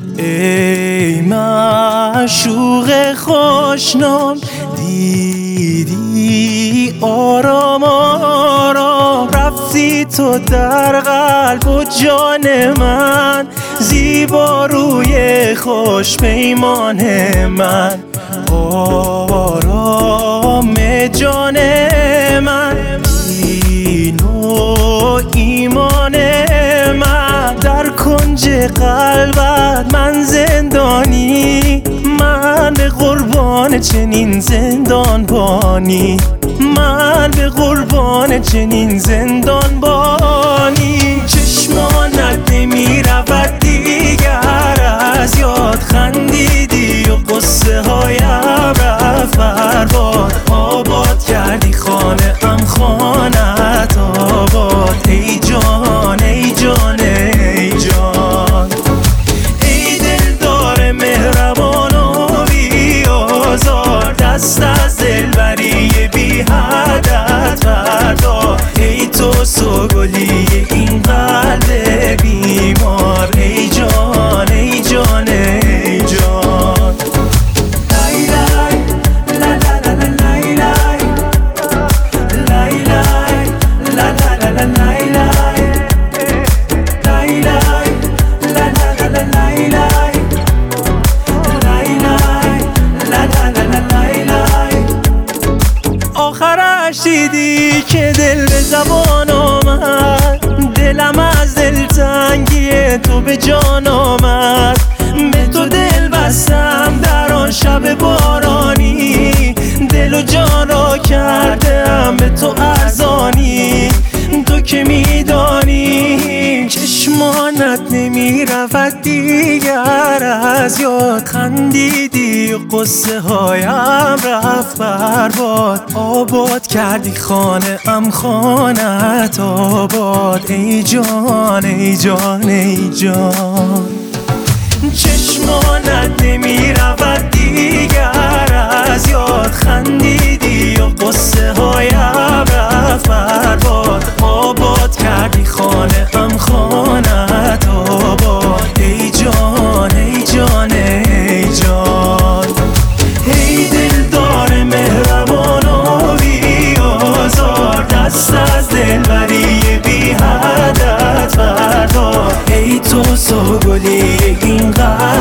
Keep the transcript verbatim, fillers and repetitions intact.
ای معشوق خوشنام، دیدی آرام آرام رفتی تو در قلب و جان من، زیبا روی خوش پیمان من، آرام جان من، دین و ایمان من، در کنج قلبت من زندانی، من به قربان چنین زندان بانی، من به قربان چنین زندان بانی. چشمانت نمی رود دیگر از یاد، خندیدی و قصه هایم رفت برباد، آباد کردی خانه ام خانت آباد، ای جان ای جان ای جان، ای دلدار مهربان و بی آزار، دست از دلبری بی حدت بردار، ای تو سوگلی این قلب بیمار، ای جان ای جان ای جان. لای لای لا لا لا لای لای، لای لای لا لا لا لای لای، لای لای لا لا لا لای لای، لای لای لا لا لا لای لای. آخرش دیدی که دل به زبان آمد، دلم از دلتنگی تو به جان آمد، به تو دل بستم در آن شب بارانی، دل و جان را کردم به تو ارزانی، تو که میدانی چشمانت نمی رود دیگر از یاد، خندیدی و قصه هایم رفت برباد، آباد کردی خانه ام خانت آباد، ای جان ای جان ای جان. چشمانت نمی رود دیگر از یاد، خندیدی و قصه هایم رفت برباد، آباد کردی خانه ام خانت آباد، ای جان ای جان ای جان، ای دلدار مهربان و بی آزار، دست از دلبری بی حدت بردار، ای تو سوگلی این قلب